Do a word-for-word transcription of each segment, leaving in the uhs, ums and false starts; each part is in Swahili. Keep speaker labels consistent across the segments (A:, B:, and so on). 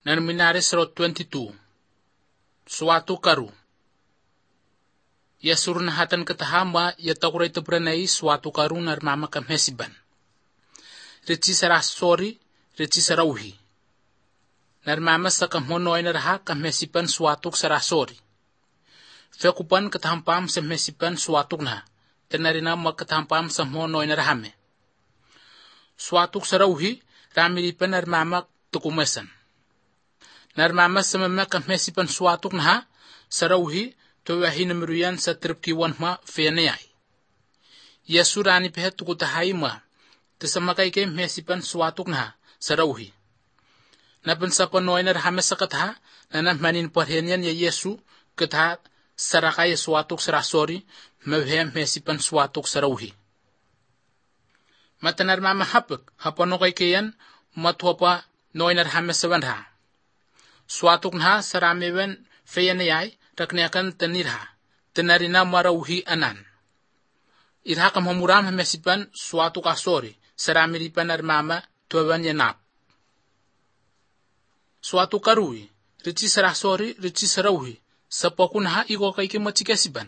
A: Narminaris Road twenty-two. Suatu karu. Ya surunahatan katahama ya takuray tebranay suatu karu narmama kamhesiban. Rici sarasori, rici sarauhi. Narmama sa kamhonoy naraha kamhesiban suatuk sarasori. Fekupan katahampam sa mhesiban suatuk na. Tenarina magkatahampam sa mhonoy narahame. Suatuk sarauhi, ramiripan narmama tukumesan. Narmama sa mama kamhesiban suatuk na sarauhi, tuwahi namiruyan sa tripkiwan ma fenayay. Yasurani pehet tukutahay ma, tasamakay kay mhesiban suatuk na sarauhi. Napansa panoy narahame sa katha, na namanin parhenyan ya Yesu, katha sarakay suatuk sarasori, mawhem mhesiban suatuk sarauhi. Matanarmama hapag, hapano kay kayan, matwapa noy narahame sa wanha. Suatuk na saramewen feyanayay, rakniakan tenirha, tenarina marauhi anan. Irha kam hamuram hamesipan suatuk asori, saramiripan armama tuawan yanap. Suatu karui, rici sarasori, rici sarauhi, sapokun ha iko kay kimachikasipan.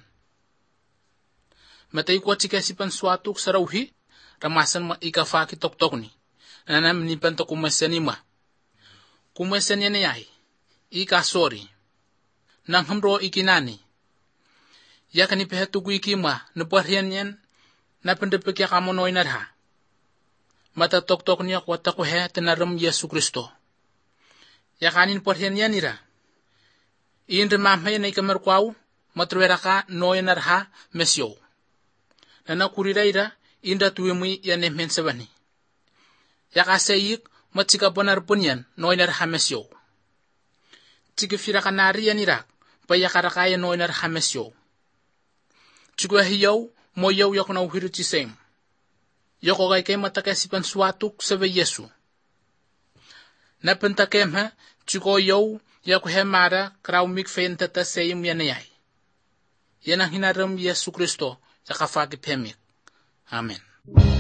A: Matay ko chikasipan suatuk sarauhi, ramasan ma ikafaki toktokni, nanam nipan to kumasanima. Kumasan yanayay, ikasori, nang hamro ikinani. Yakan ipehetugu ikima, naparhian yan, napandapik ya kamonoy narha. Matatoktok niya kwa takuhe tanaram Yesu Kristo. Yakanin parhian yan ira. Iin remamhay na ikamarkwaw, matruwera ka noy narha mesyo. Nanakurira ira, inda tuwimui yan emen sabani. Yakasayik, matsikapanarpun yan, noy narha mesyo. Tsikifira kanari yan ira, payakarakaya noy narha mesyo. Tsikwahiyaw, moyaw yak na uhiru chisem. Yako kay kay matakasipan suatuk sa Yesu. Napantakem ha, tsikoyaw, yak hemara, kraumik fentata sayim yanayay. Yan ang hinaram Yesu Kristo, yakafagipemik. Amen.